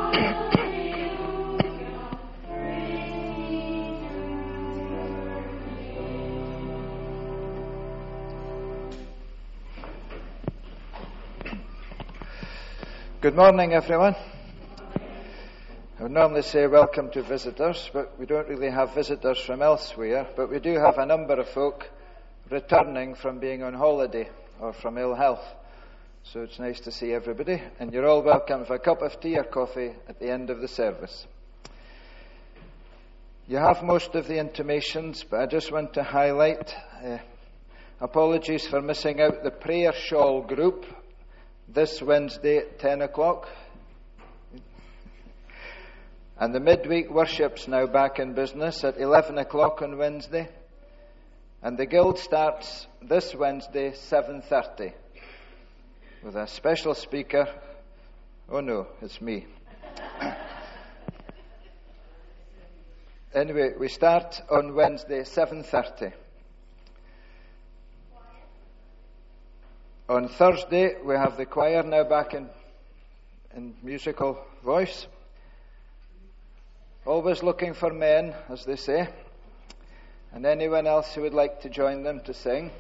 Good morning, everyone. I would normally say welcome to visitors, but we don't really have visitors from elsewhere. But we do have a number of folk returning from being on holiday or from ill health. So it's nice to see everybody. And you're all welcome for a cup of tea or coffee at the end of the service. You have most of the intimations, but I just want to highlight apologies for missing out the prayer shawl group this Wednesday at 10 o'clock. And the midweek worship's now back in business at 11 o'clock on Wednesday. And the guild starts this Wednesday, 7:30, with a special speaker. Oh no, it's me. Anyway, we start on Wednesday, 7:30. On Thursday, we have the choir now back in musical voice. Always looking for men, as they say. And anyone else who would like to join them to sing.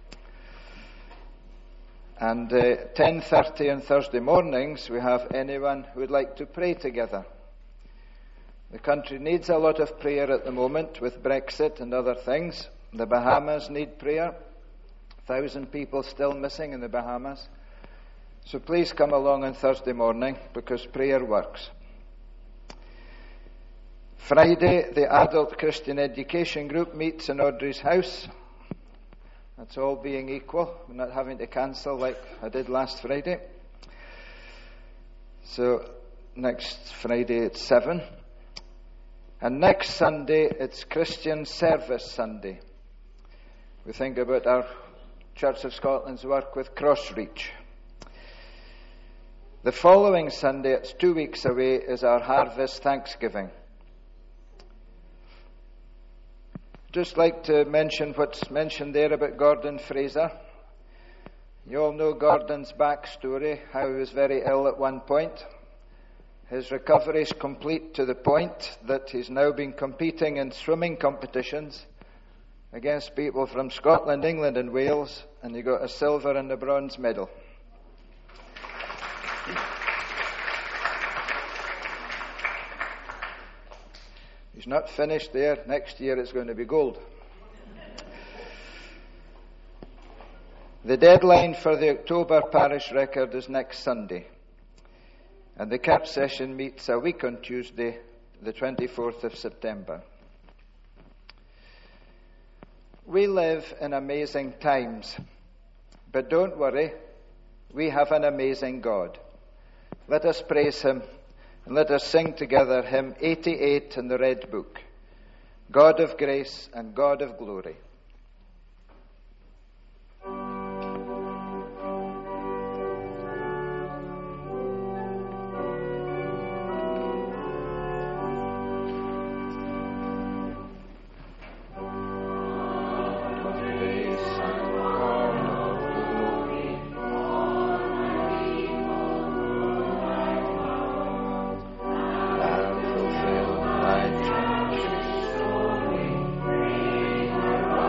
And 10:30 on Thursday mornings, we have anyone who would like to pray together. The country needs a lot of prayer at the moment with Brexit and other things. The Bahamas need prayer. 1,000 people still missing in the Bahamas. So please come along on Thursday morning, because prayer works. Friday, the Adult Christian Education Group meets in Audrey's house. That's all being equal. We're not having to cancel like I did last Friday. So next Friday it's 7. And next Sunday it's Christian Service Sunday. We think about our Church of Scotland's work with Crossreach. The following Sunday, it's 2 weeks away, is our Harvest Thanksgiving. Just like to mention what's mentioned there about Gordon Fraser. You all know Gordon's backstory, how he was very ill at one point. His recovery is complete to the point that he's now been competing in swimming competitions against people from Scotland, England and Wales, and he got a silver and a bronze medal. He's not finished there. Next year it's going to be gold. The deadline for the October parish record is next Sunday. And the CAP session meets a week on Tuesday, the 24th of September. We live in amazing times. But don't worry, we have an amazing God. Let us praise Him. And let us sing together hymn 88 in the Red Book. God of grace and God of glory. Fulfill thy church's story, bring her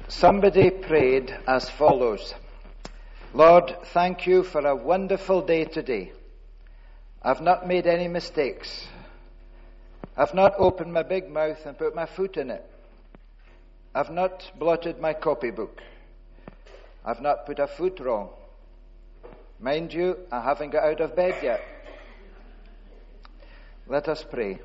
Somebody prayed as follows: Lord, thank you for a wonderful day today. I've not made any mistakes. I've not opened my big mouth and put my foot in it. I've not blotted my copybook. I've not put a foot wrong. Mind you, I haven't got out of bed yet. Let us pray.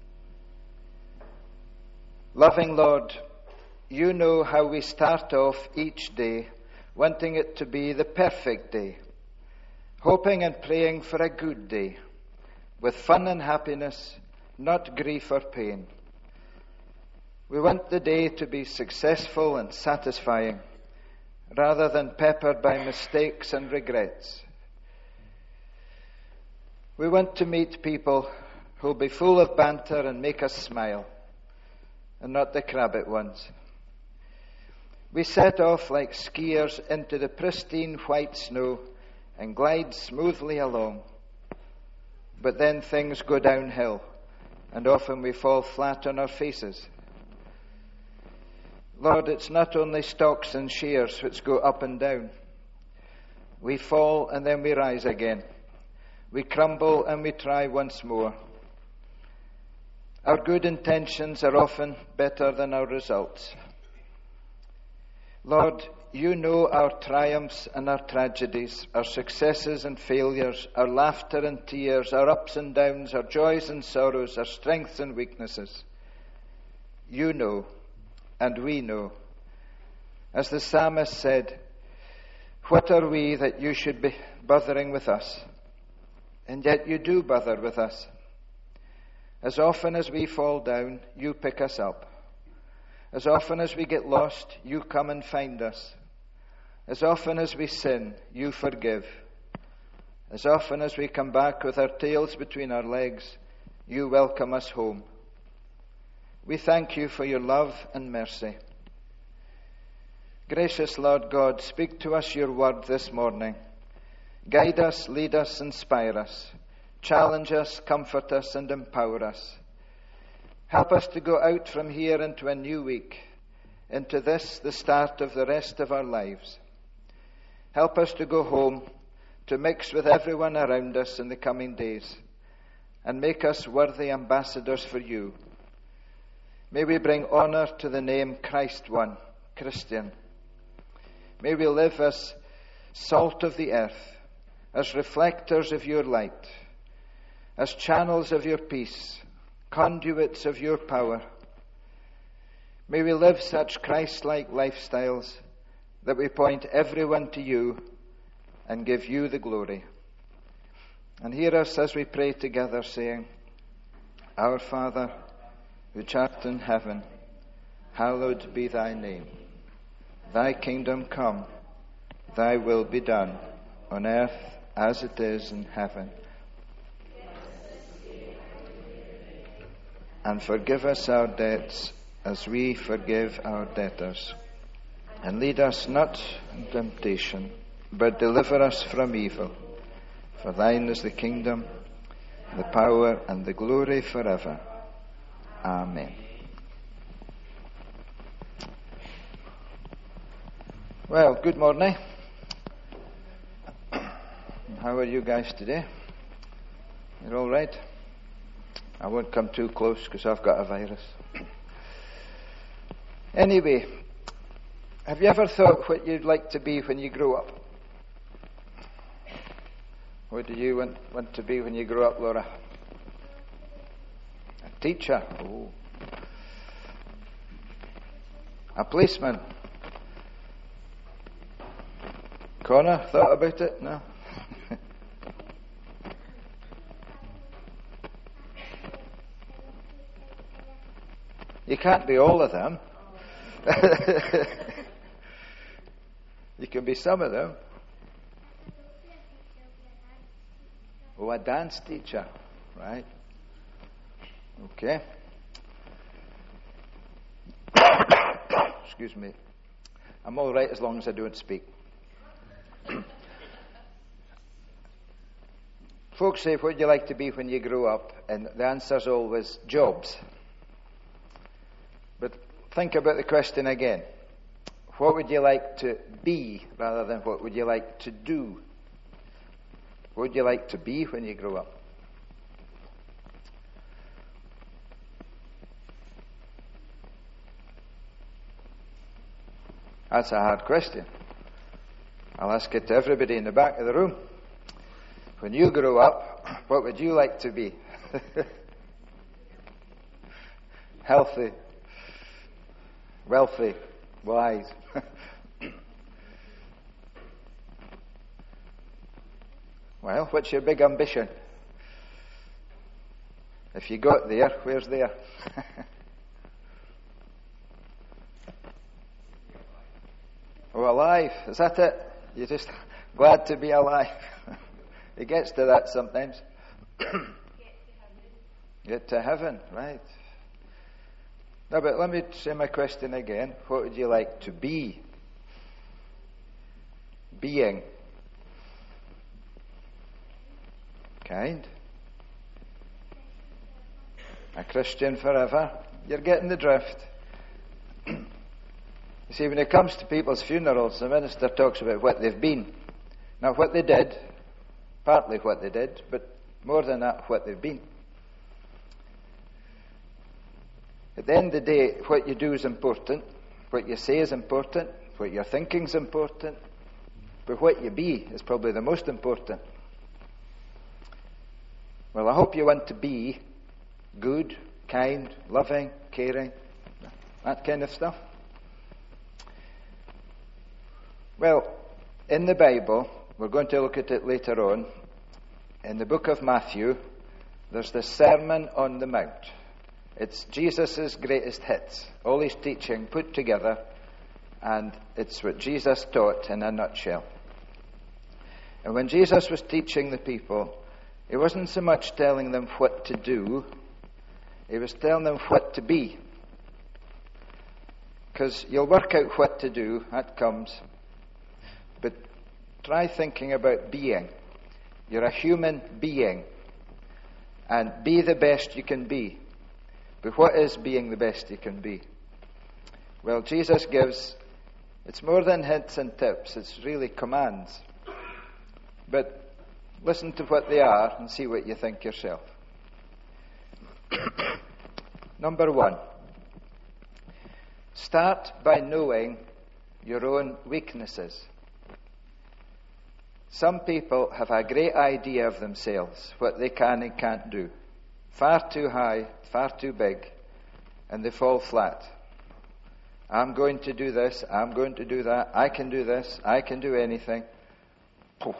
Loving Lord, you know how we start off each day, wanting it to be the perfect day, hoping and praying for a good day, with fun and happiness, not grief or pain. We want the day to be successful and satisfying, rather than peppered by mistakes and regrets. We want to meet people who'll be full of banter and make us smile, and not the crabbit ones. We set off like skiers into the pristine white snow and glide smoothly along. But then things go downhill, and often we fall flat on our faces. Lord, it's not only stocks and shares which go up and down. We fall and then we rise again. We crumble and we try once more. Our good intentions are often better than our results. Lord, you know our triumphs and our tragedies, our successes and failures, our laughter and tears, our ups and downs, our joys and sorrows, our strengths and weaknesses. You know, and we know. As the psalmist said, what are we that you should be bothering with us? And yet you do bother with us. As often as we fall down, you pick us up. As often as we get lost, you come and find us. As often as we sin, you forgive. As often as we come back with our tails between our legs, you welcome us home. We thank you for your love and mercy. Gracious Lord God, speak to us your word this morning. Guide us, lead us, inspire us. Challenge us, comfort us, and empower us. Help us to go out from here into a new week, into this, the start of the rest of our lives. Help us to go home, to mix with everyone around us in the coming days, and make us worthy ambassadors for you. May we bring honor to the name Christ one, Christian. May we live as salt of the earth, as reflectors of your light, as channels of your peace, conduits of your power. May we live such Christ-like lifestyles that we point everyone to you and give you the glory. And hear us as we pray together, saying, Our Father, which art in heaven, hallowed be thy name. Thy kingdom come, thy will be done, on earth as it is in heaven. And forgive us our debts as we forgive our debtors. And lead us not into temptation, but deliver us from evil. For thine is the kingdom, the power, and the glory forever. Amen. Well, good morning. How are you guys today? You're all right? I won't come too close because I've got a virus. Anyway, have you ever thought what you'd like to be when you grow up? What do you want to be when you grow up, Laura? A teacher? Oh. A policeman? Connor, thought about it? No? You can't be all of them. You can be some of them. Oh, a dance teacher, right? Okay. Excuse me. I'm all right as long as I don't speak. Folks say, what do you like to be when you grow up? And the answer's always jobs. But think about the question again. What would you like to be rather than what would you like to do? What would you like to be when you grow up? That's a hard question. I'll ask it to everybody in the back of the room. When you grow up, what would you like to be? Healthy, wealthy, wise. Well, what's your big ambition? If you got there, where's there? Oh, alive. Is that it? You're just glad to be alive. It gets to that sometimes. Get to heaven, right. No, but let me say my question again. What would you like to be? Being. Kind. A Christian forever. You're getting the drift. You see, when it comes to people's funerals, the minister talks about what they've been. Not what they did, partly what they did, but more than that, what they've been. At the end of the day, what you do is important, what you say is important, what you're thinking is important, but what you be is probably the most important. Well, I hope you want to be good, kind, loving, caring, that kind of stuff. Well, in the Bible, we're going to look at it later on, in the book of Matthew, there's the Sermon on the Mount. It's Jesus' greatest hits, all his teaching put together, and it's what Jesus taught in a nutshell. And when Jesus was teaching the people, he wasn't so much telling them what to do, he was telling them what to be. Because you'll work out what to do, that comes. But try thinking about being. You're a human being. And be the best you can be. But what is being the best you can be? Well, Jesus gives, it's more than hints and tips, it's really commands. But listen to what they are and see what you think yourself. Number 1. Start by knowing your own weaknesses. Some people have a great idea of themselves, what they can and can't do. Far too high, far too big, and they fall flat. I'm going to do this, I'm going to do that, I can do this, I can do anything. Poof.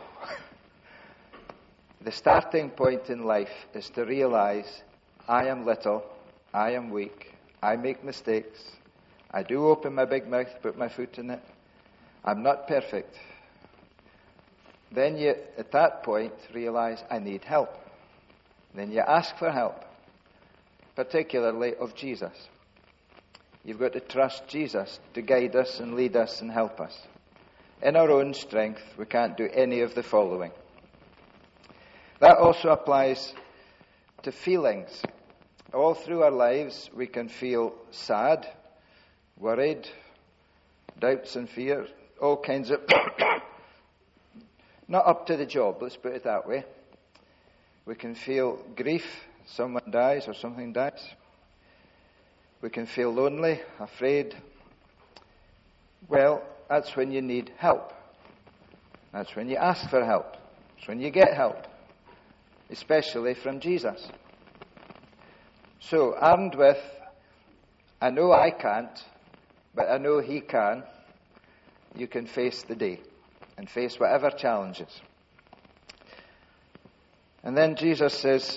The starting point in life is to realize I am little, I am weak, I make mistakes, I do open my big mouth, put my foot in it. I'm not perfect. Then you, at that point, realize I need help. Then you ask for help, particularly of Jesus. You've got to trust Jesus to guide us and lead us and help us. In our own strength, we can't do any of the following. That also applies to feelings. All through our lives, we can feel sad, worried, doubts and fears, all kinds of... Not up to the job, let's put it that way. We can feel grief, someone dies or something dies. We can feel lonely, afraid. Well, that's when you need help. That's when you ask for help. That's when you get help, especially from Jesus. So, armed with, I know I can't, but I know he can, you can face the day and face whatever challenges. And then Jesus says,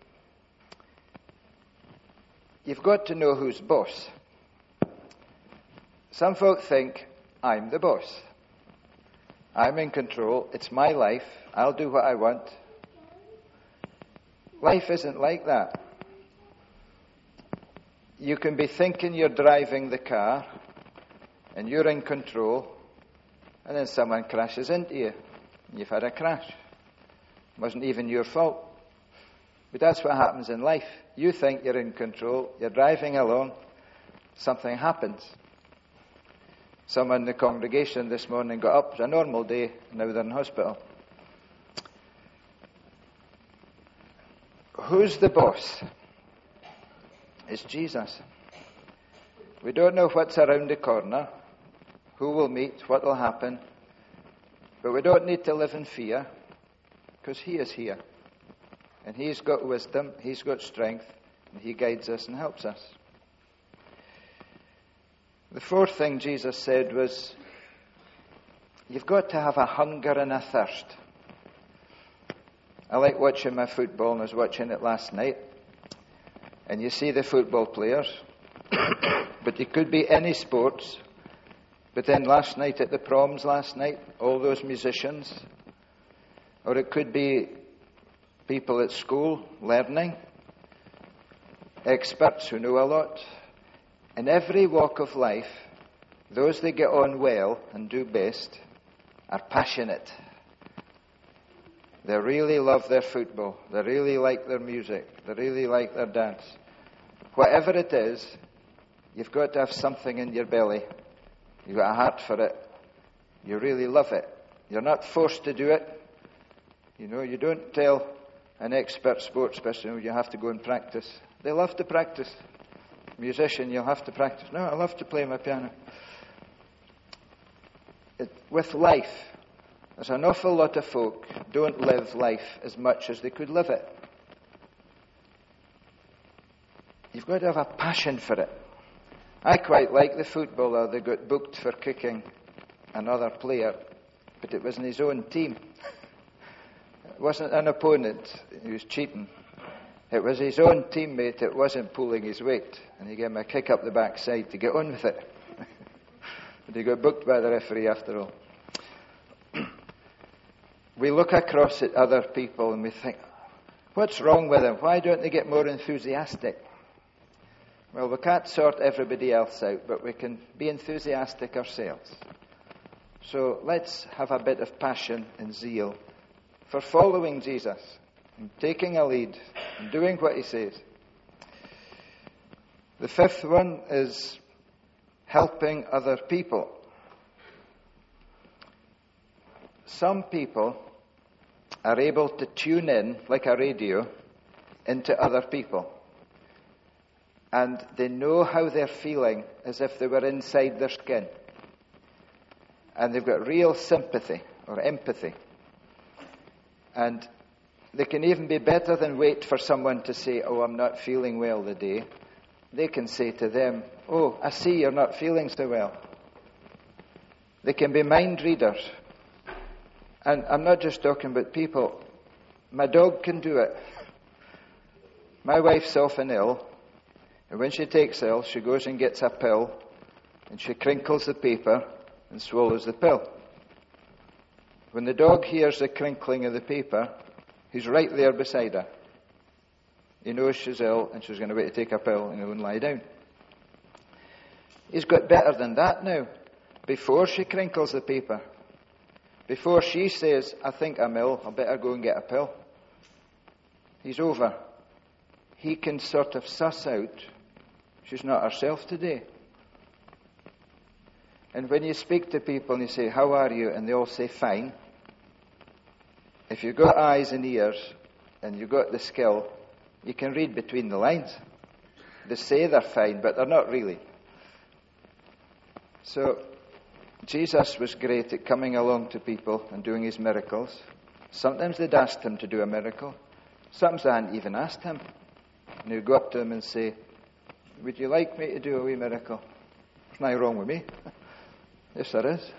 you've got to know who's boss. Some folk think, I'm the boss. I'm in control. It's my life. I'll do what I want. Life isn't like that. You can be thinking you're driving the car and you're in control, and then someone crashes into you. You've had a crash. It wasn't even your fault. But that's what happens in life. You think you're in control, you're driving along, something happens. Some in the congregation this morning got up. It was a normal day, now they're in hospital. Who's the boss? It's Jesus. We don't know what's around the corner, who will meet, what will happen. But we don't need to live in fear, because He is here. And He's got wisdom, He's got strength, and He guides us and helps us. The fourth thing Jesus said was, you've got to have a hunger and a thirst. I like watching my football, and I was watching it last night. And you see the football players, but it could be any sports. But then last night at the proms all those musicians. Or it could be people at school learning, experts who know a lot. In every walk of life, those that get on well and do best are passionate. They really love their football. They really like their music. They really like their dance. Whatever it is, you've got to have something in your belly. You've got a heart for it. You really love it. You're not forced to do it. You know, you don't tell an expert sports person, you have to go and practice. They love to practice. Musician, you'll have to practice. No, I love to play my piano. With life, there's an awful lot of folk don't live life as much as they could live it. You've got to have a passion for it. I quite like the footballer that got booked for kicking another player, but it was in his own team. It wasn't an opponent who was cheating. It was his own teammate that wasn't pulling his weight, and he gave him a kick up the backside to get on with it. But he got booked by the referee after all. We look across at other people and we think, what's wrong with them? Why don't they get more enthusiastic? Well, we can't sort everybody else out, but we can be enthusiastic ourselves. So let's have a bit of passion and zeal for following Jesus and taking a lead and doing what He says. The fifth one is helping other people. Some people are able to tune in, like a radio, into other people. And they know how they're feeling as if they were inside their skin. And they've got real sympathy or empathy. And they can even be better than wait for someone to say, oh, I'm not feeling well today. They can say to them, oh, I see you're not feeling so well. They can be mind readers. And I'm not just talking about people. My dog can do it. My wife's often ill. And when she takes ill, she goes and gets a pill. And she crinkles the paper and swallows the pill. When the dog hears the crinkling of the paper, he's right there beside her. He knows she's ill and she's going to wait to take a pill and go and lie down. He's got better than that now. Before she crinkles the paper, before she says, I think I'm ill, I better go and get a pill, he's over. He can sort of suss out, she's not herself today. And when you speak to people and you say, how are you? And they all say, fine. If you've got eyes and ears and you've got the skill, you can read between the lines. They say they're fine, but they're not really. So, Jesus was great at coming along to people and doing His miracles. Sometimes they'd asked Him to do a miracle. Sometimes they hadn't even asked Him. And he'd go up to them and say, would you like me to do a wee miracle? There's nothing wrong with me. Yes, there is.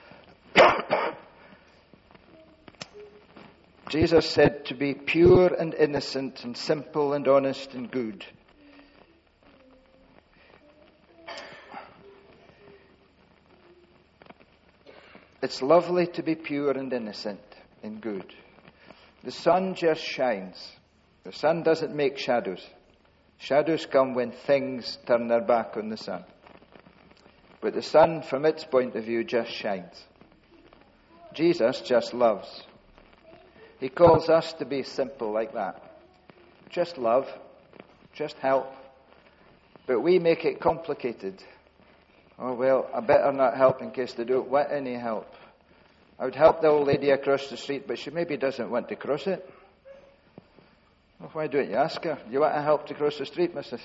Jesus said to be pure and innocent and simple and honest and good. It's lovely to be pure and innocent and good. The sun just shines. The sun doesn't make shadows. Shadows come when things turn their back on the sun. But the sun, from its point of view, just shines. Jesus just loves. He calls us to be simple like that. Just love. Just help. But we make it complicated. Oh, well, I better not help in case they don't want any help. I would help the old lady across the street, but she maybe doesn't want to cross it. Well, why don't you ask her? Do you want to help to cross the street, missus?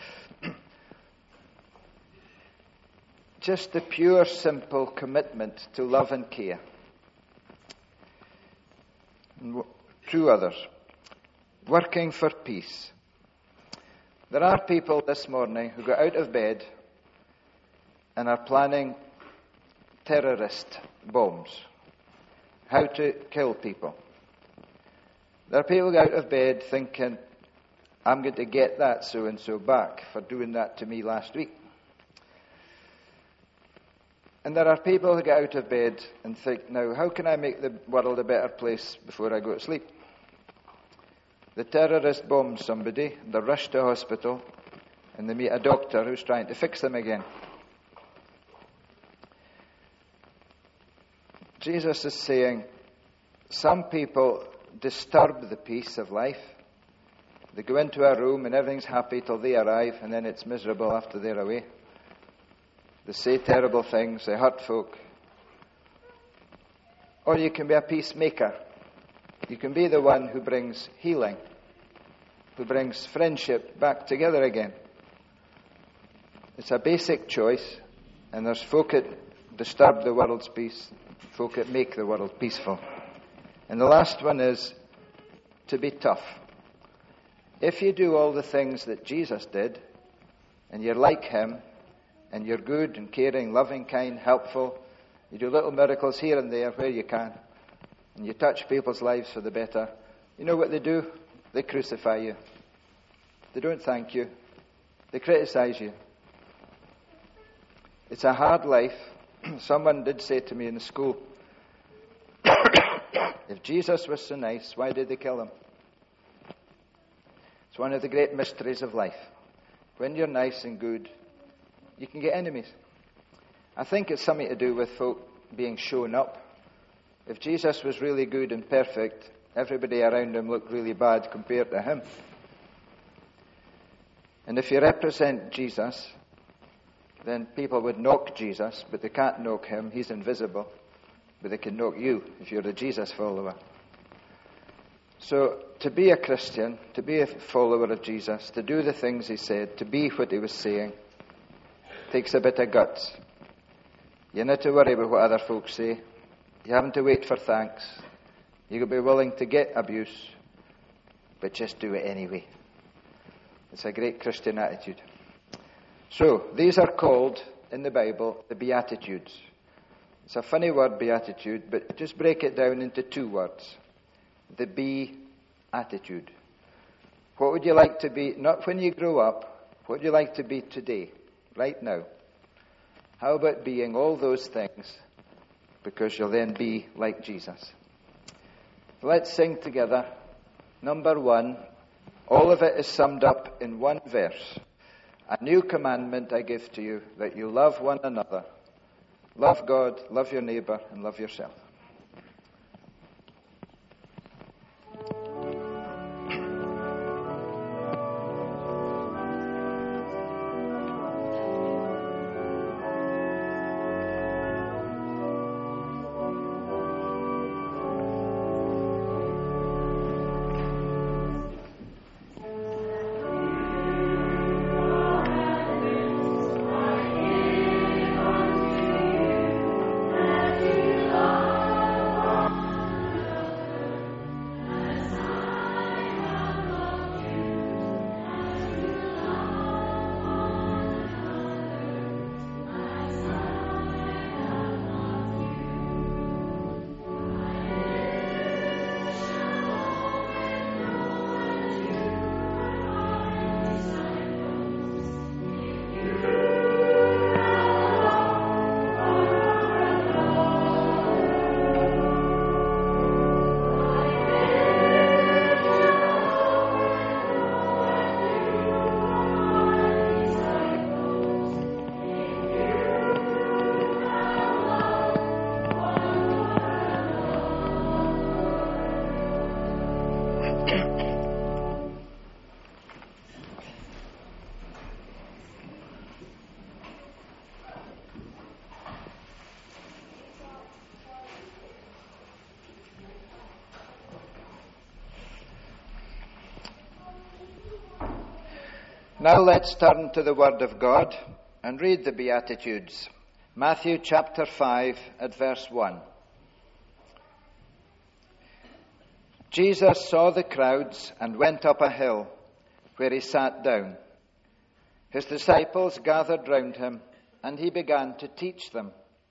Just the pure, simple commitment to love and care. And two others. Working for peace. There are people this morning who got out of bed and are planning terrorist bombs. How to kill people. There are people who go out of bed thinking, I'm going to get that so-and-so back for doing that to me last week. And there are people who get out of bed and think, now, how can I make the world a better place before I go to sleep? The terrorist bombs somebody, they're rushed to hospital, and they meet a doctor who's trying to fix them again. Jesus is saying, some people disturb the peace of life. They go into a room and everything's happy till they arrive, and then it's miserable after they're away. They say terrible things, they hurt folk. Or you can be a peacemaker. You can be the one who brings healing, who brings friendship back together again. It's a basic choice, and there's folk that disturb the world's peace, folk that make the world peaceful. And the last one is to be tough. If you do all the things that Jesus did, and you're like him, and you're good and caring, loving, kind, helpful, you do little miracles here and there where you can, and you touch people's lives for the better, you know what they do? They crucify you. They don't thank you. They criticize you. It's a hard life. Someone did say to me in the school, if Jesus was so nice, why did they kill him? It's one of the great mysteries of life. When you're nice and good, you can get enemies. I think it's something to do with folk being shown up. If Jesus was really good and perfect, everybody around him looked really bad compared to him. And if you represent Jesus, then people would knock Jesus, but they can't knock him. He's invisible. But they can knock you if you're a Jesus follower. So to be a Christian, to be a follower of Jesus, to do the things he said, to be what he was saying, takes a bit of guts. You don't have to worry about what other folks say. You haven't to wait for thanks. You can be willing to get abuse, but just do it anyway. It's a great Christian attitude. So, these are called, in the Bible, the Beatitudes. It's a funny word, beatitude, but just break it down into two words. The be attitude. What would you like to be, not when you grow up, what would you like to be today, right now? How about being all those things, because you'll then be like Jesus? Let's sing together. Number 1, all of it is summed up in one verse. A new commandment I give to you, that you love one another. Love God, love your neighbor, and love yourself. Oh Now let's turn to the Word of God and read the Beatitudes. Matthew chapter 5 at verse 1. Jesus saw the crowds and went up a hill, where he sat down. His disciples gathered round him, and he began to teach them.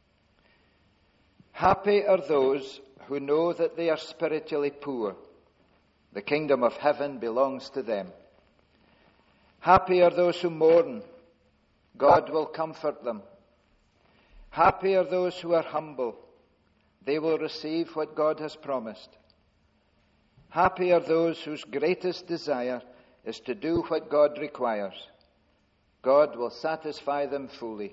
Happy are those who know that they are spiritually poor. The kingdom of heaven belongs to them. Happy are those who mourn. God will comfort them. Happy are those who are humble. They will receive what God has promised. Happy are those whose greatest desire is to do what God requires. God will satisfy them fully.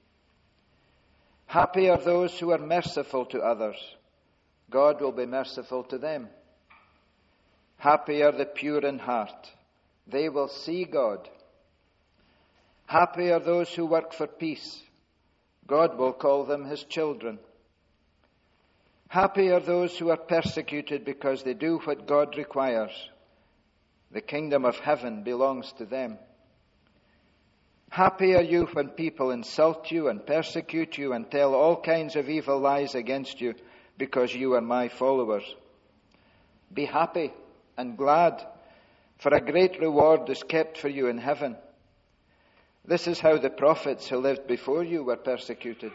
Happy are those who are merciful to others. God will be merciful to them. Happy are the pure in heart. They will see God. Happy are those who work for peace. God will call them his children. Happy are those who are persecuted because they do what God requires. The kingdom of heaven belongs to them. Happy are you when people insult you and persecute you and tell all kinds of evil lies against you because you are my followers. Be happy and glad, for a great reward is kept for you in heaven. This is how the prophets who lived before you were persecuted.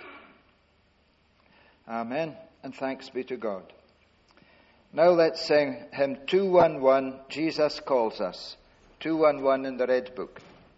Amen, and thanks be to God. Now let's sing hymn 211, Jesus Calls Us. 211 in the Red Book.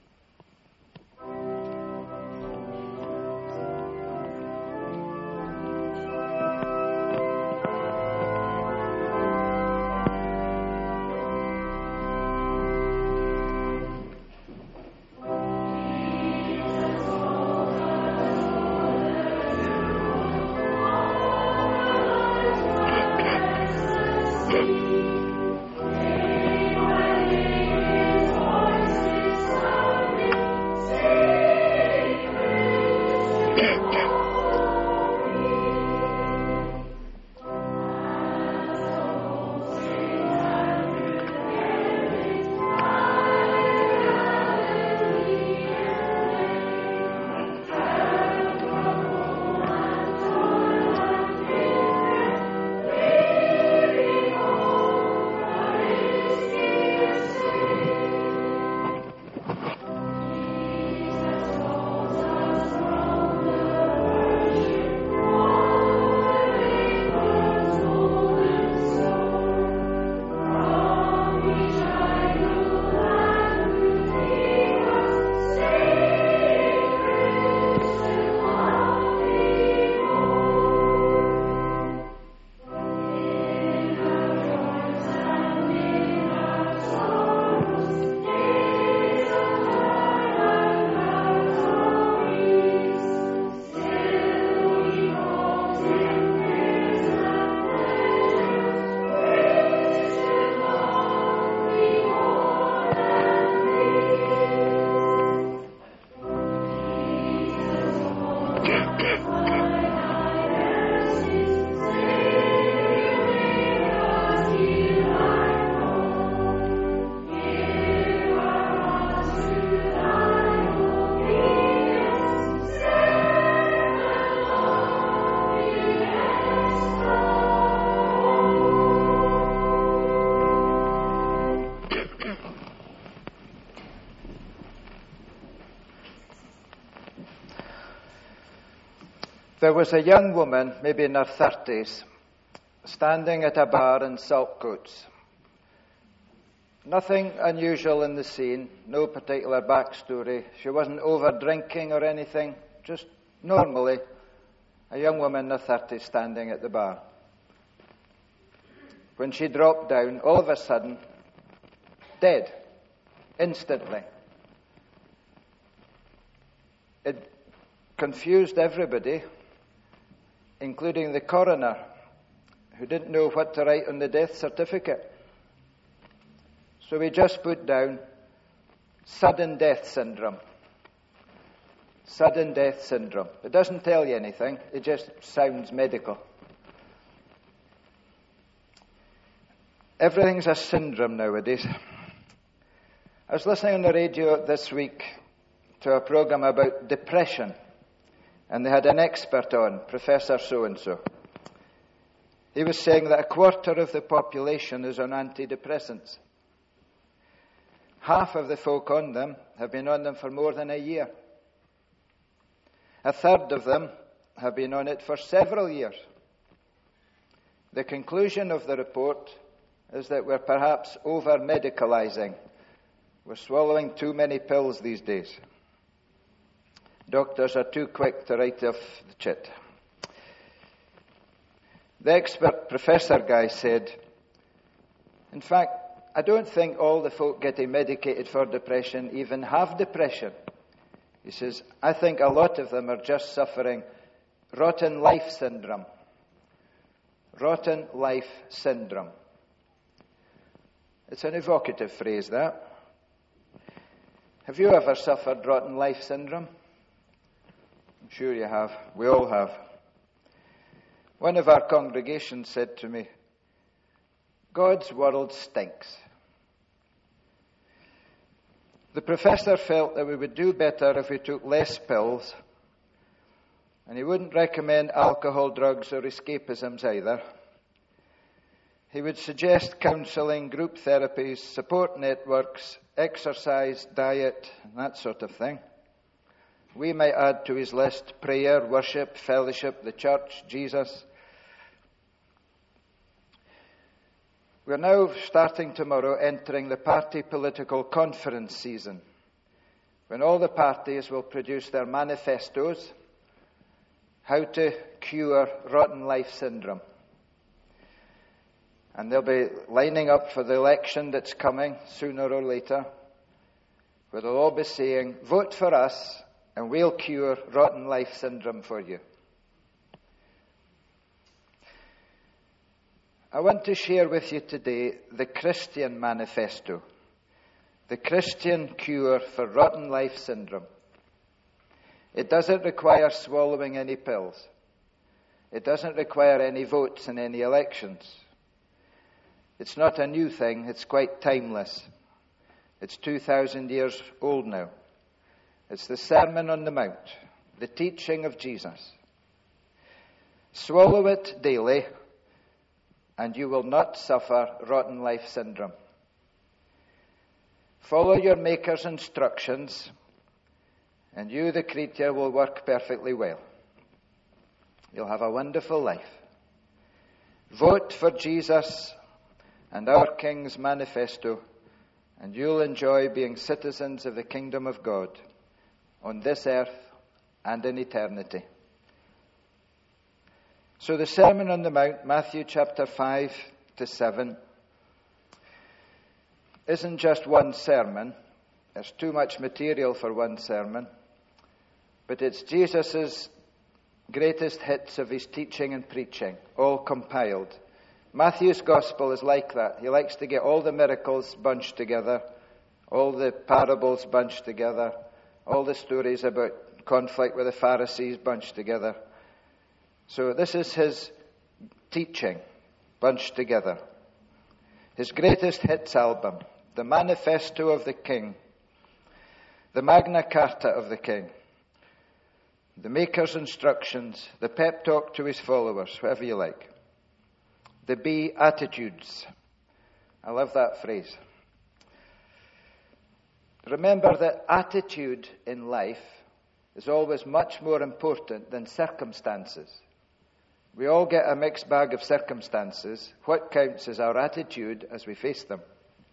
There was a young woman, maybe in her 30s, standing at a bar in Saltcoats. Nothing unusual in the scene, no particular backstory. She wasn't over drinking or anything, just normally a young woman in her 30s standing at the bar. When she dropped down, all of a sudden, dead, instantly. It confused everybody, including the coroner, who didn't know what to write on the death certificate. So we just put down sudden death syndrome. Sudden death syndrome. It doesn't tell you anything, it just sounds medical. Everything's a syndrome nowadays. I was listening on the radio this week to a program about depression, and they had an expert on, Professor so-and-so. He was saying that a quarter of the population is on antidepressants. Half of the folk on them have been on them for more than a year. A third of them have been on it for several years. The conclusion of the report is that we're perhaps over-medicalizing. We're swallowing too many pills these days. Doctors are too quick to write off the chit. The expert professor guy said, in fact, I don't think all the folk getting medicated for depression even have depression. He says, I think a lot of them are just suffering rotten life syndrome. Rotten life syndrome. It's an evocative phrase, that. Have you ever suffered rotten life syndrome? I'm sure you have. We all have. One of our congregations said to me, God's world stinks. The professor felt that we would do better if we took less pills, and he wouldn't recommend alcohol, drugs, or escapisms either. He would suggest counselling, group therapies, support networks, exercise, diet, and that sort of thing. We might add to his list prayer, worship, fellowship, the church, Jesus. We're now starting tomorrow entering the party political conference season, when all the parties will produce their manifestos, how to cure rotten life syndrome. And they'll be lining up for the election that's coming sooner or later, where they'll all be saying, vote for us and we'll cure rotten life syndrome for you. I want to share with you today the Christian manifesto, the Christian cure for rotten life syndrome. It doesn't require swallowing any pills. It doesn't require any votes in any elections. It's not a new thing, it's quite timeless. It's 2,000 years old now. It's the Sermon on the Mount, the teaching of Jesus. Swallow it daily, and you will not suffer rotten life syndrome. Follow your Maker's instructions, and you, the creature, will work perfectly well. You'll have a wonderful life. Vote for Jesus and our King's manifesto, and you'll enjoy being citizens of the kingdom of God on this earth and in eternity. So the Sermon on the Mount, Matthew chapter 5 to 7, isn't just one sermon. There's too much material for one sermon. But it's Jesus' greatest hits of his teaching and preaching, all compiled. Matthew's gospel is like that. He likes to get all the miracles bunched together, all the parables bunched together, all the stories about conflict with the Pharisees bunched together. So this is his teaching bunched together. His greatest hits album, the Manifesto of the King, the Magna Carta of the King, the Maker's instructions, the pep talk to his followers, whatever you like. The Beatitudes. I love that phrase. Remember that attitude in life is always much more important than circumstances. We all get a mixed bag of circumstances. What counts is our attitude as we face them.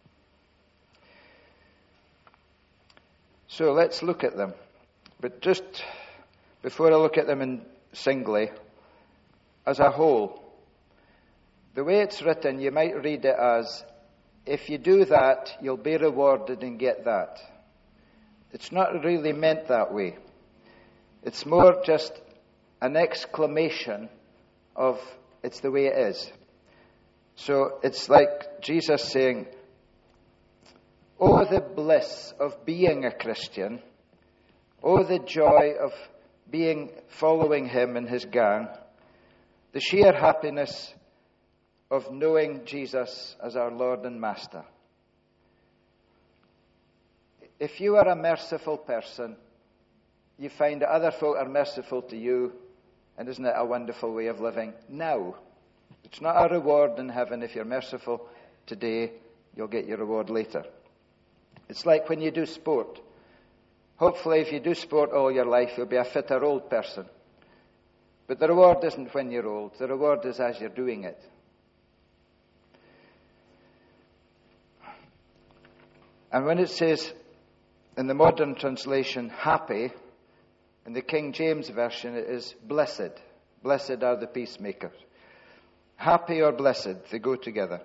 So let's look at them. But just before I look at them in singly, as a whole, the way it's written, you might read it as, if you do that, you'll be rewarded and get that. It's not really meant that way. It's more just an exclamation of, it's the way it is. So it's like Jesus saying, oh, the bliss of being a Christian. Oh, the joy of following him and his gang. The sheer happiness of knowing Jesus as our Lord and Master. if you are a merciful person, you find that other folk are merciful to you, and isn't it a wonderful way of living now? It's not a reward in heaven. If you're merciful today, you'll get your reward later. It's like when you do sport. Hopefully, if you do sport all your life, you'll be a fitter old person. But the reward isn't when you're old. The reward is as you're doing it. And when it says in the modern translation, happy, in the King James Version it is blessed. Blessed are the peacemakers. Happy or blessed, they go together.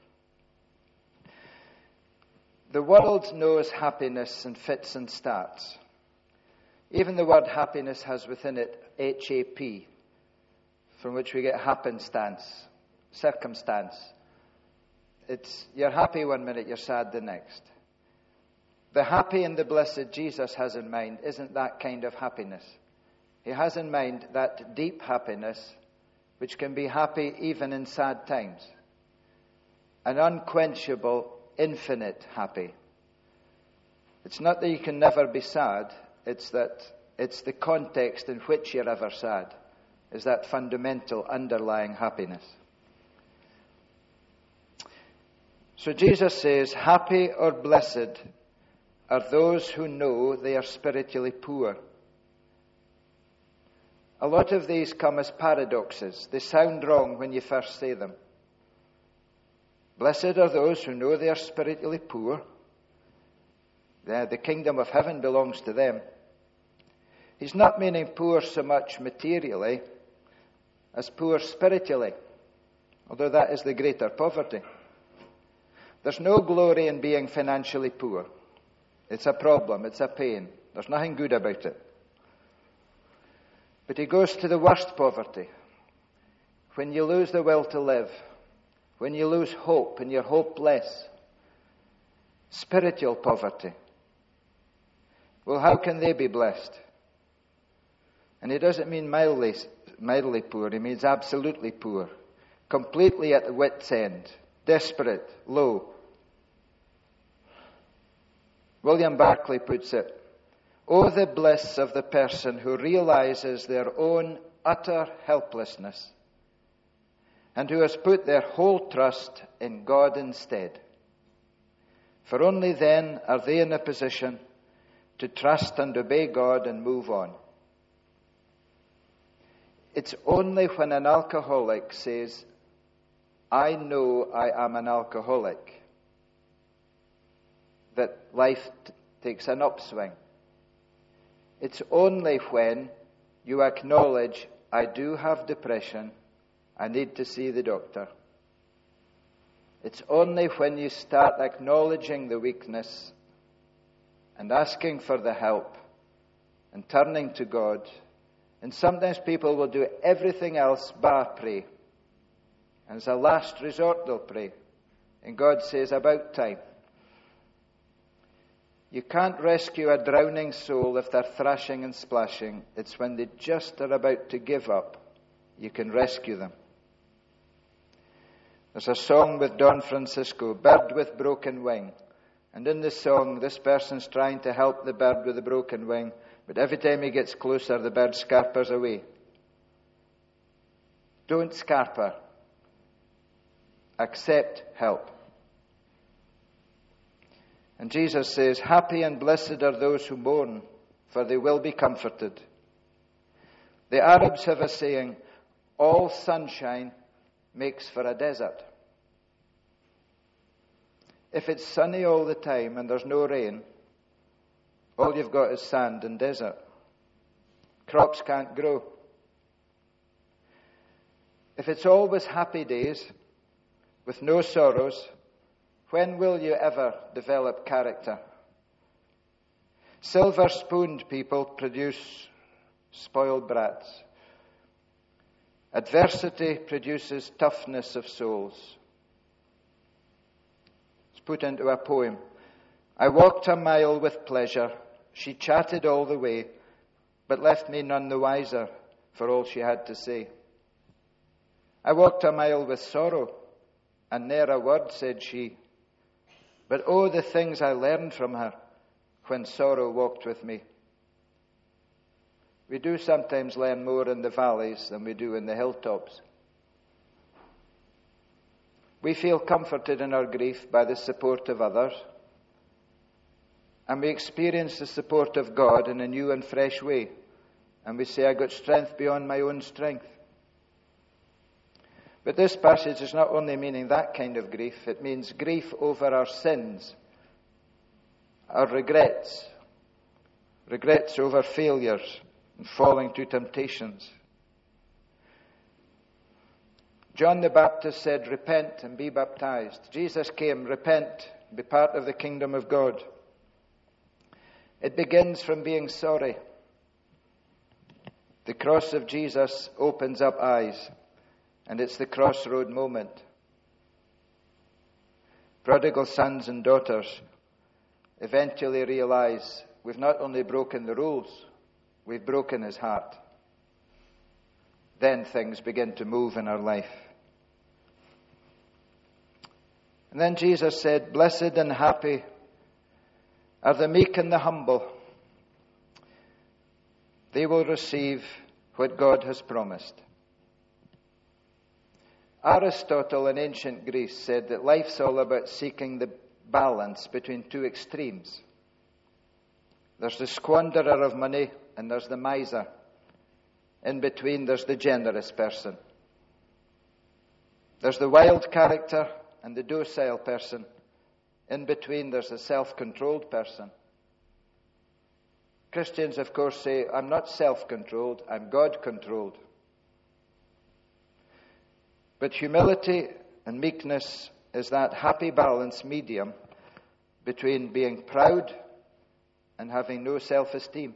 The world knows happiness in fits and starts. Even the word happiness has within it HAP, from which we get happenstance, circumstance. It's you're happy one minute, you're sad the next. The happy and the blessed Jesus has in mind isn't that kind of happiness. He has in mind that deep happiness which can be happy even in sad times. An unquenchable, infinite happy. It's not that you can never be sad, it's that it's the context in which you're ever sad, is that fundamental underlying happiness. So Jesus says, happy or blessed are those who know they are spiritually poor. A lot of these come as paradoxes. They sound wrong when you first say them. Blessed are those who know they are spiritually poor. The kingdom of heaven belongs to them. He's not meaning poor so much materially as poor spiritually, although that is the greater poverty. There's no glory in being financially poor. It's a problem, it's a pain. There's nothing good about it. But he goes to the worst poverty. When you lose the will to live, when you lose hope and you're hopeless. Spiritual poverty. Well, how can they be blessed? And he doesn't mean mildly poor, he means absolutely poor. Completely at the wit's end. Desperate, low. William Barclay puts it, "Oh, the bliss of the person who realizes their own utter helplessness and who has put their whole trust in God instead. For only then are they in a position to trust and obey God and move on." It's only when an alcoholic says, "I know I am an alcoholic," that life takes an upswing. It's only when you acknowledge, "I do have depression, I need to see the doctor." It's only when you start acknowledging the weakness and asking for the help and turning to God. And sometimes people will do everything else bar pray. And as a last resort they'll pray. And God says, "About time." You can't rescue a drowning soul if they're thrashing and splashing. It's when they just are about to give up you can rescue them. There's a song with Don Francisco, "Bird with Broken Wing." And in the song, this person's trying to help the bird with the broken wing, but every time he gets closer, the bird scarpers away. Don't scarper. Accept help. And Jesus says, "Happy and blessed are those who mourn, for they will be comforted." The Arabs have a saying, "All sunshine makes for a desert." If it's sunny all the time and there's no rain, all you've got is sand and desert. Crops can't grow. If it's always happy days with no sorrows, when will you ever develop character? Silver-spooned people produce spoiled brats. Adversity produces toughness of souls. It's put into a poem. "I walked a mile with pleasure. She chatted all the way, but left me none the wiser for all she had to say. I walked a mile with sorrow, and ne'er a word said she. But oh, the things I learned from her, when sorrow walked with me. We do sometimes learn more in the valleys than we do in the hilltops. We feel comforted in our grief by the support of others, and we experience the support of God in a new and fresh way. And we say, I got strength beyond my own strength. But this passage is not only meaning that kind of grief, it means grief over our sins, our regrets over failures and falling to temptations. John the Baptist said, repent and be baptized. Jesus came, repent, be part of the kingdom of God. It begins from being sorry. The cross of Jesus opens up eyes, and it's the crossroad moment. Prodigal sons and daughters eventually realize we've not only broken the rules, we've broken his heart. Then things begin to move in our life. And then Jesus said, blessed and happy are the meek and the humble. They will receive what God has promised. Aristotle in ancient Greece said that life's all about seeking the balance between two extremes. There's the squanderer of money and there's the miser. In between, there's the generous person. There's the wild character and the docile person. In between, there's the self-controlled person. Christians, of course, say, I'm not self-controlled, I'm God-controlled. But humility and meekness is that happy balance medium between being proud and having no self-esteem.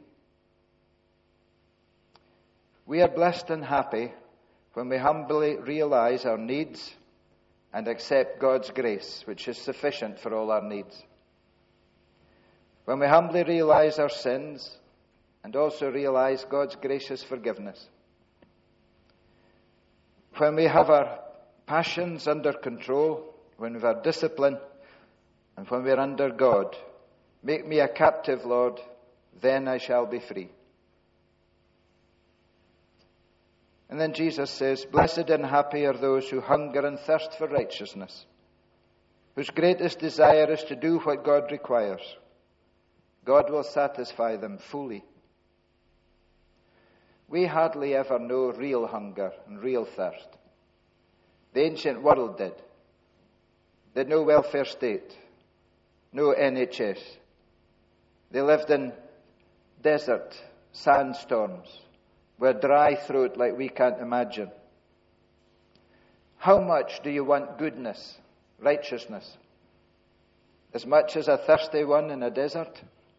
We are blessed and happy when we humbly realize our needs and accept God's grace, which is sufficient for all our needs. When we humbly realize our sins and also realize God's gracious forgiveness. When we have our passions under control, when we have our discipline, and when we are under God. Make me a captive, Lord, then I shall be free. And then Jesus says, blessed and happy are those who hunger and thirst for righteousness, whose greatest desire is to do what God requires. God will satisfy them fully. We hardly ever know real hunger and real thirst. The ancient world did. They had no welfare state, no NHS. They lived in desert sandstorms, were dry throat like we can't imagine. How much do you want goodness, righteousness? As much as a thirsty one in a desert?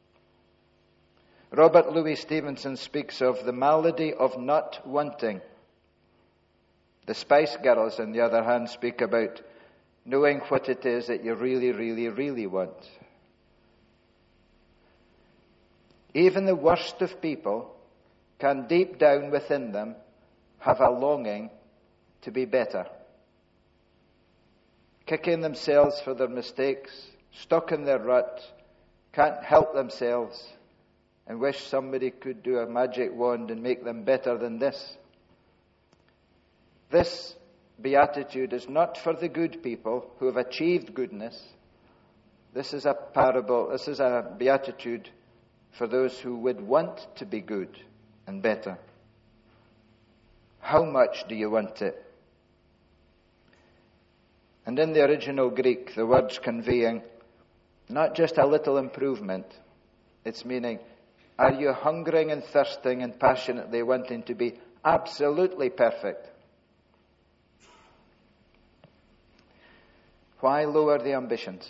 Robert Louis Stevenson speaks of the malady of not wanting. The Spice Girls, on the other hand, speak about knowing what it is that you really, really, really want. Even the worst of people can deep down within them have a longing to be better. Kicking themselves for their mistakes, stuck in their rut, can't help themselves, and wish somebody could do a magic wand and make them better than this. This beatitude is not for the good people who have achieved goodness. This is a parable, this is a beatitude for those who would want to be good and better. How much do you want it? And in the original Greek, the word's conveying not just a little improvement. It's meaning, are you hungering and thirsting and passionately wanting to be absolutely perfect? Why lower the ambitions?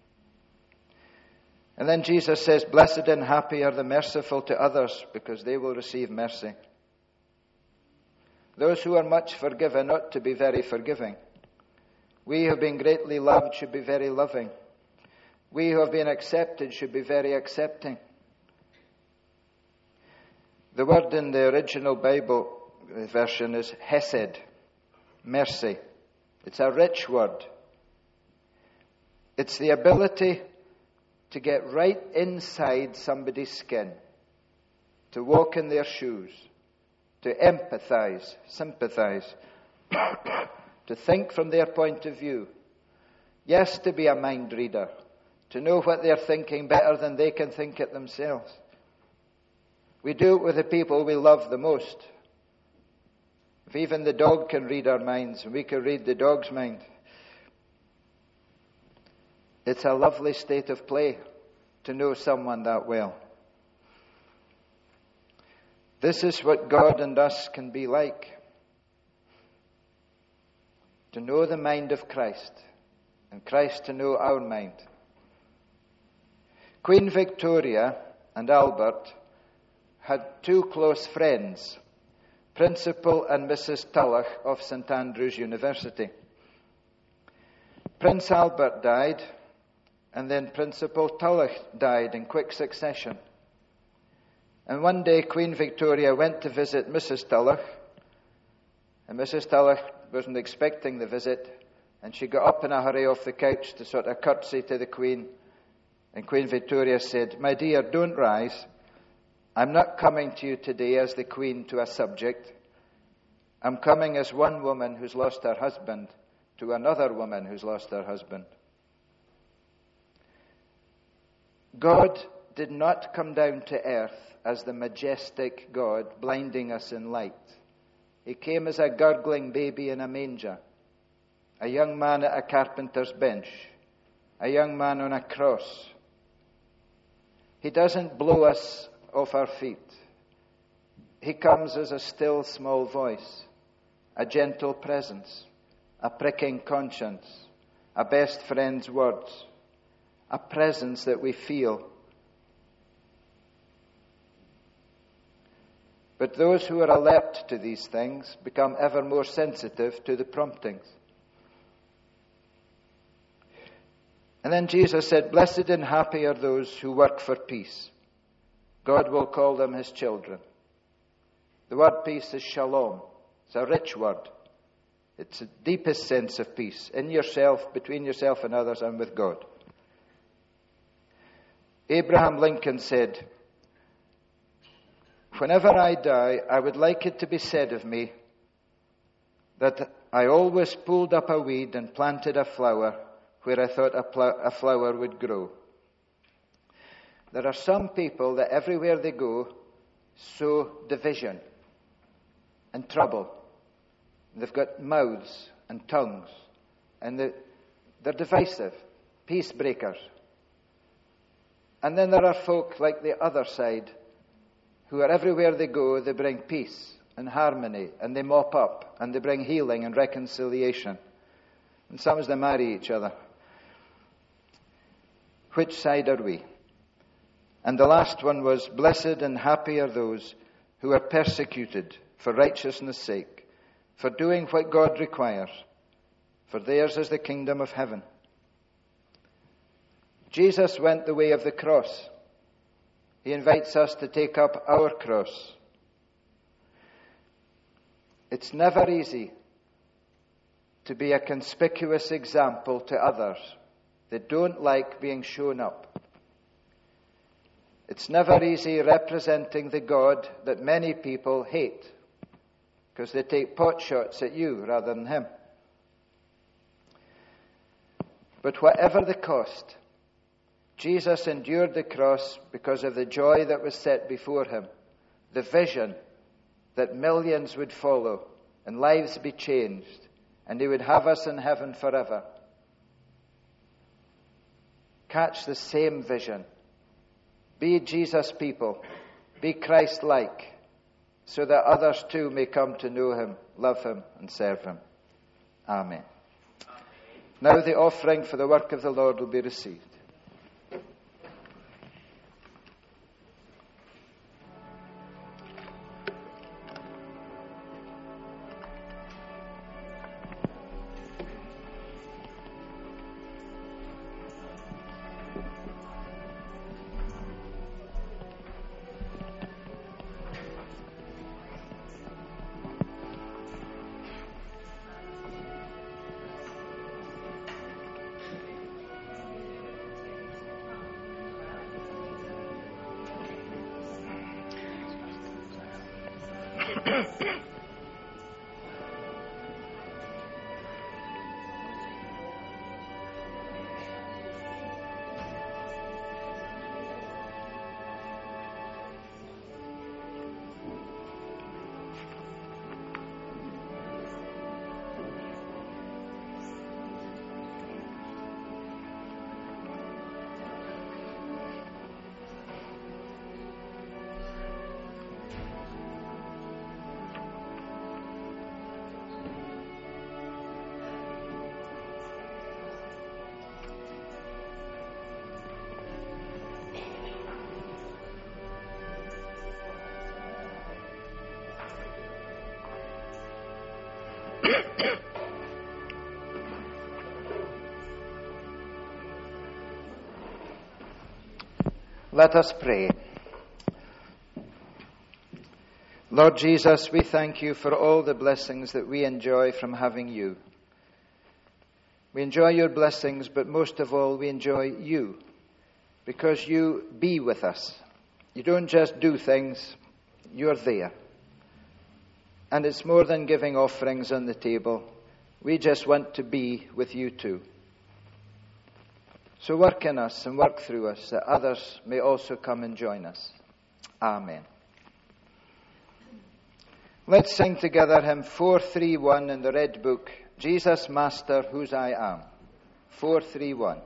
And then Jesus says, blessed and happy are the merciful to others, because they will receive mercy. Those who are much forgiven ought to be very forgiving. We who have been greatly loved should be very loving. We who have been accepted should be very accepting. The word in the original Bible version is hesed, mercy. It's a rich word. It's the ability to get right inside somebody's skin, to walk in their shoes, to empathize, sympathize, to think from their point of view. Yes, to be a mind reader, to know what they're thinking better than they can think it themselves. We do it with the people we love the most. If even the dog can read our minds, we can read the dog's mind. It's a lovely state of play to know someone that well. This is what God and us can be like. To know the mind of Christ, and Christ to know our mind. Queen Victoria and Albert had two close friends, Principal and Mrs. Tulloch of St. Andrews University. Prince Albert died, and then Principal Tulloch died in quick succession. And one day Queen Victoria went to visit Mrs. Tulloch, and Mrs. Tulloch wasn't expecting the visit, and she got up in a hurry off the couch to sort of curtsy to the Queen. And Queen Victoria said, "My dear, don't rise. I'm not coming to you today as the Queen to a subject. I'm coming as one woman who's lost her husband to another woman who's lost her husband." God did not come down to earth as the majestic God blinding us in light. He came as a gurgling baby in a manger, a young man at a carpenter's bench, a young man on a cross. He doesn't blow us off our feet. He comes as a still small voice, a gentle presence, a pricking conscience, a best friend's words, a presence that we feel. But those who are alert to these things become ever more sensitive to the promptings. And then Jesus said, "Blessed and happy are those who work for peace. God will call them his children." The word peace is shalom. It's a rich word. It's the deepest sense of peace in yourself, between yourself and others, and with God. Abraham Lincoln said, "Whenever I die, I would like it to be said of me that I always pulled up a weed and planted a flower where I thought a flower would grow." There are some people that everywhere they go sow division and trouble. They've got mouths and tongues, and they're divisive, peace breakers. And then there are folk like the other side who are everywhere they go, they bring peace and harmony, and they mop up, and they bring healing and reconciliation. And sometimes they marry each other. Which side are we? And the last one was, "Blessed and happy are those who are persecuted for righteousness' sake, for doing what God requires, for theirs is the kingdom of heaven." Jesus went the way of the cross. He invites us to take up our cross. It's never easy to be a conspicuous example to others that don't like being shown up. It's never easy representing the God that many people hate because they take pot shots at you rather than him. But whatever the cost, Jesus endured the cross because of the joy that was set before him, the vision that millions would follow and lives be changed, and he would have us in heaven forever. Catch the same vision. Be Jesus people. Be Christ-like, so that others too may come to know him, love him, and serve him. Amen. Now the offering for the work of the Lord will be received. Let us pray. Lord Jesus, we thank you for all the blessings that we enjoy from having you. We enjoy your blessings, but most of all, we enjoy you, because you be with us. You don't just do things, you're there. And it's more than giving offerings on the table. We just want to be with you too. So work in us and work through us, that others may also come and join us. Amen. Let's sing together hymn 431 in the Red Book, Jesus Master, whose I am. 431.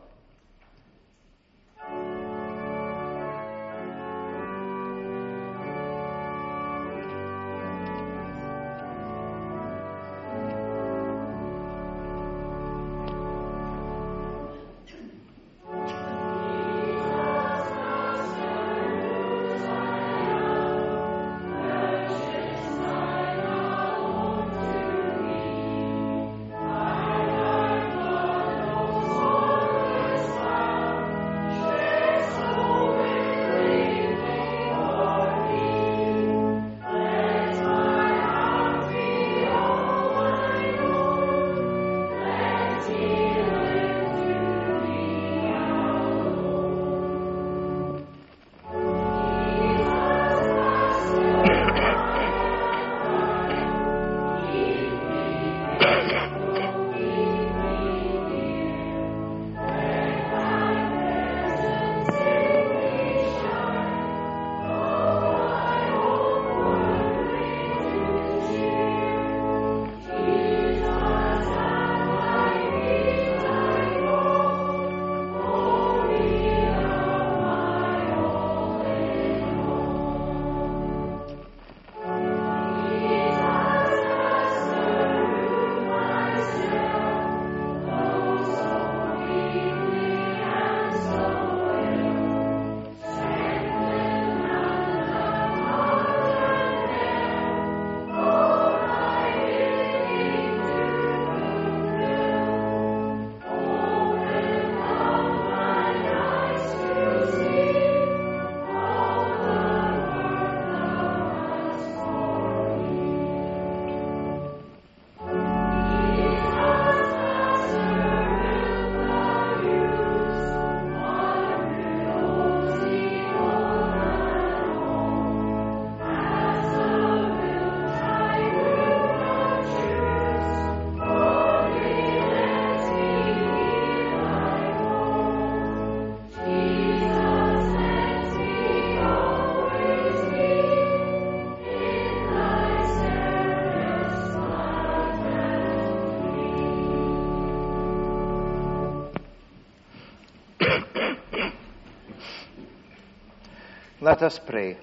Let us pray.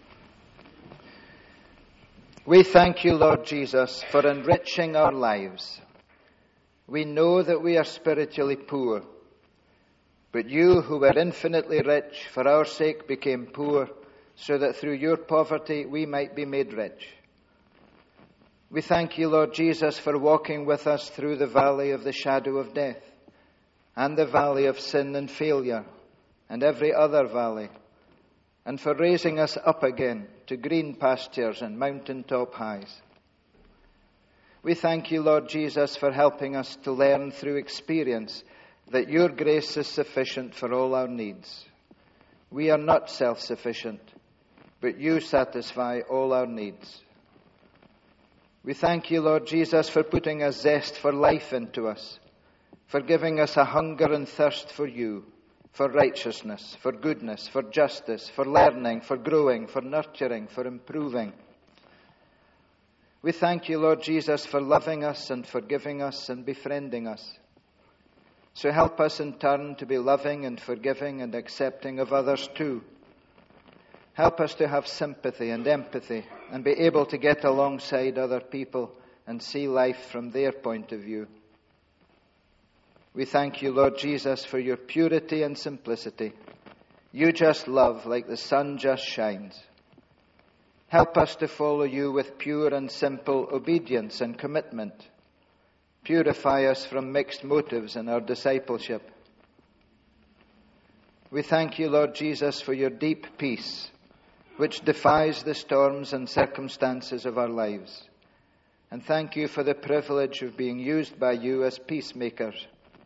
We thank you, Lord Jesus, for enriching our lives. We know that we are spiritually poor, but you, who were infinitely rich, for our sake became poor, so that through your poverty we might be made rich. We thank you, Lord Jesus, for walking with us through the valley of the shadow of death, and the valley of sin and failure, and every other valley, and for raising us up again to green pastures and mountaintop highs. We thank you, Lord Jesus, for helping us to learn through experience that your grace is sufficient for all our needs. We are not self-sufficient, but you satisfy all our needs. We thank you, Lord Jesus, for putting a zest for life into us, for giving us a hunger and thirst for you, for righteousness, for goodness, for justice, for learning, for growing, for nurturing, for improving. We thank you, Lord Jesus, for loving us and forgiving us and befriending us. So help us in turn to be loving and forgiving and accepting of others too. Help us to have sympathy and empathy and be able to get alongside other people and see life from their point of view. We thank you, Lord Jesus, for your purity and simplicity. You just love like the sun just shines. Help us to follow you with pure and simple obedience and commitment. Purify us from mixed motives in our discipleship. We thank you, Lord Jesus, for your deep peace, which defies the storms and circumstances of our lives. And thank you for the privilege of being used by you as peacemakers.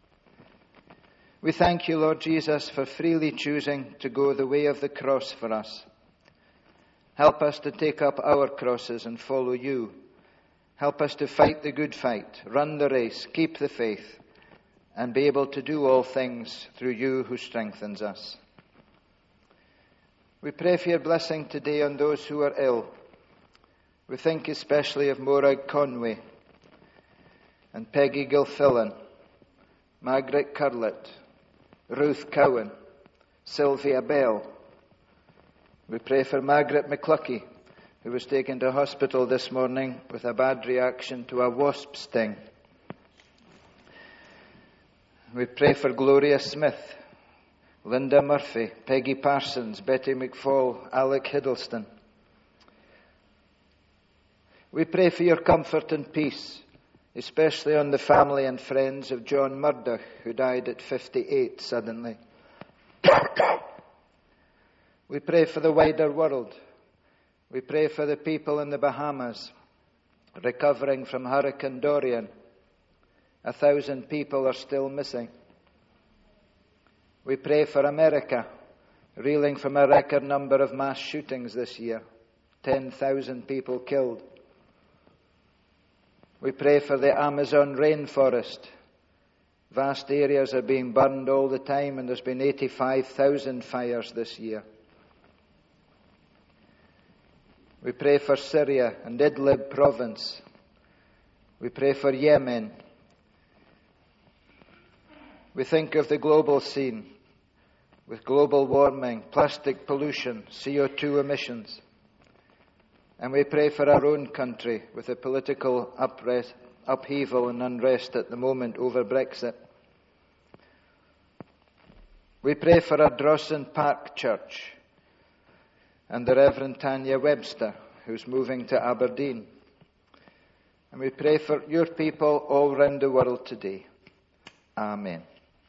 We thank you, Lord Jesus, for freely choosing to go the way of the cross for us. Help us to take up our crosses and follow you. Help us to fight the good fight, run the race, keep the faith, and be able to do all things through you who strengthens us. We pray for your blessing today on those who are ill. We think especially of Morag Conway and Peggy Gilfillan, Margaret Curlett, Ruth Cowan, Sylvia Bell. We pray for Margaret McCluckey, who was taken to hospital this morning with a bad reaction to a wasp sting. We pray for Gloria Smith, Linda Murphy, Peggy Parsons, Betty McFall, Alec Hiddleston. We pray for your comfort and peace, especially on the family and friends of John Murdoch, who died at 58 suddenly. We pray for the wider world. We pray for the people in the Bahamas, recovering from Hurricane Dorian. 1,000 people are still missing. We pray for America, reeling from a record number of mass shootings this year, 10,000 people killed. We pray for the Amazon rainforest. Vast areas are being burned all the time, and there's been 85,000 fires this year. We pray for Syria and Idlib province. We pray for Yemen. We think of the global scene with global warming, plastic pollution, CO2 emissions. And we pray for our own country with the political upheaval and unrest at the moment over Brexit. We pray for Ardrossan Park Church and the Reverend Tanya Webster, who's moving to Aberdeen. And we pray for your people all round the world today. Amen.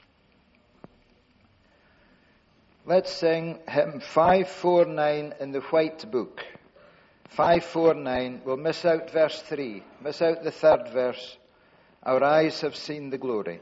Let's sing hymn 549 in the White Book. 549. We'll miss out verse 3. Miss out the third verse. Our eyes have seen the glory.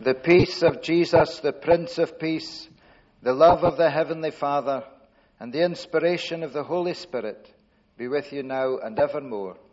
The peace of Jesus, the Prince of Peace, the love of the Heavenly Father, and the inspiration of the Holy Spirit be with you now and evermore.